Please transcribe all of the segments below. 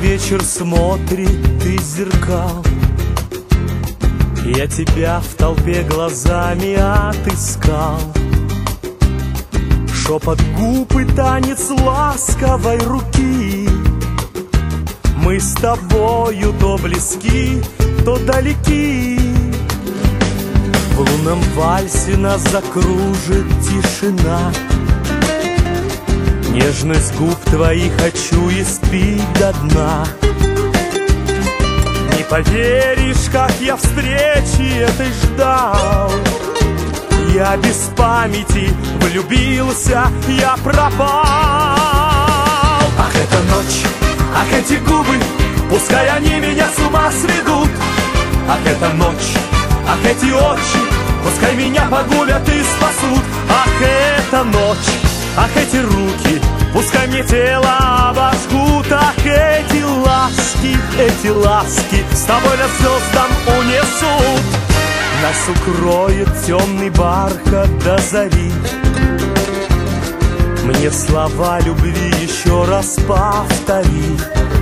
вечер смотрит из зеркал. Я тебя в толпе глазами отыскал. Шепот губ и танец ласковой руки. Мы с тобою то близки, то далеки. В лунном вальсе нас закружит тишина. Нежность губ твоих хочу испить до дна. Не поверишь, как я встречи этой ждал. Я без памяти влюбился, я пропал. Ах, эта ночь, ах, эти губы, пускай они меня с ума сведут. Ах, эта ночь, ах, эти очи, пускай меня погубят и спасут. Ах, эта ночь, ах, эти руки, пускай мне тело обожгут. Ах, эти ласки с тобой на звездам унесут. Нас укроет темный бархат до зари. Мне слова любви еще раз повтори.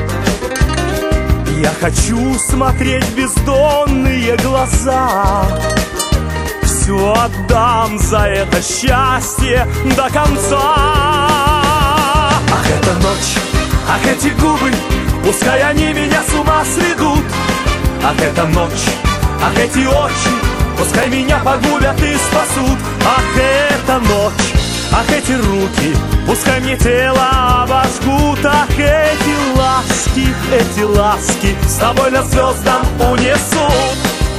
Я хочу смотреть в бездонные глаза. Все отдам за это счастье до конца. Ах, эта ночь, ах, эти губы, пускай они меня с ума сведут. Ах, эта ночь, ах, эти очи, пускай меня погубят и спасут. Ах, эта ночь, ах, эти руки, пускай мне тело обожгут. Ах, эти ласки с тобой на звездам унесут.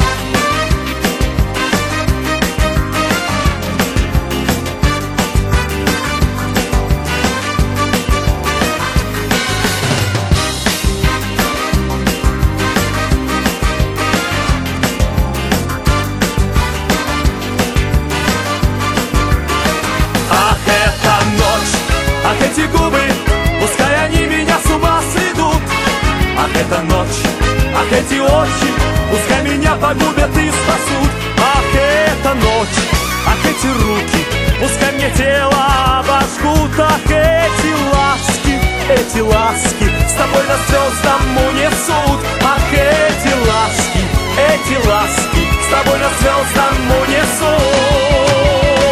Эти губы, пускай они меня с ума сведут. Ах, эта ночь, ах, эти очи, пускай меня погубят и спасут. Ах, эта ночь, ах, эти руки, пускай мне тело обожгут. Ах, эти ласки с тобой на звездам унесут. Ах, эти ласки с тобой на звездам унесут.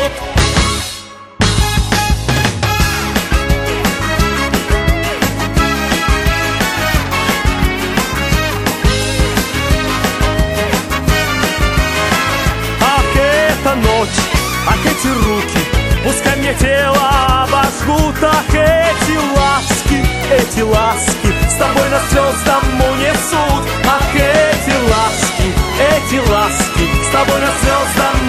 Ночь, ах, эти руки, пускай мне тело обожгут. Ах, эти ласки с тобой на звездам унесут. Ах, эти ласки с тобой на звездам